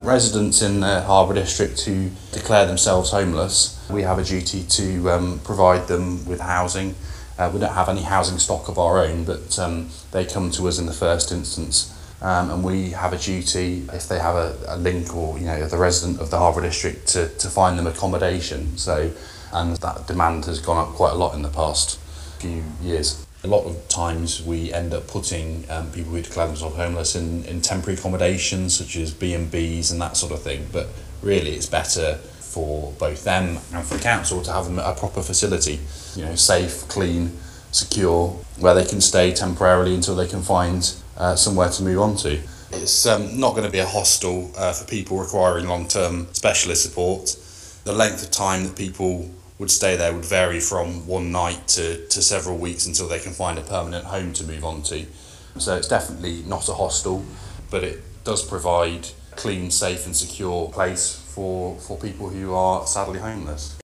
Residents in the Harbour District who declare themselves homeless, we have a duty to provide them with housing. We don't have any housing stock of our own, but they come to us in the first instance. And we have a duty, if they have a link or the resident of the Harbour District, to find them accommodation. And that demand has gone up quite a lot in the past few years. A lot of times we end up putting people who declare themselves homeless in temporary accommodations such as B&Bs and that sort of thing, but really it's better for both them and for the council to have them at a proper facility, safe, clean, secure, where they can stay temporarily until they can find somewhere to move on to. It's not going to be a hostel for people requiring long-term specialist support. The length of time that people would stay there would vary from one night to several weeks until they can find a permanent home to move on to. So it's definitely not a hostel, but it does provide a clean, safe and secure place for people who are sadly homeless.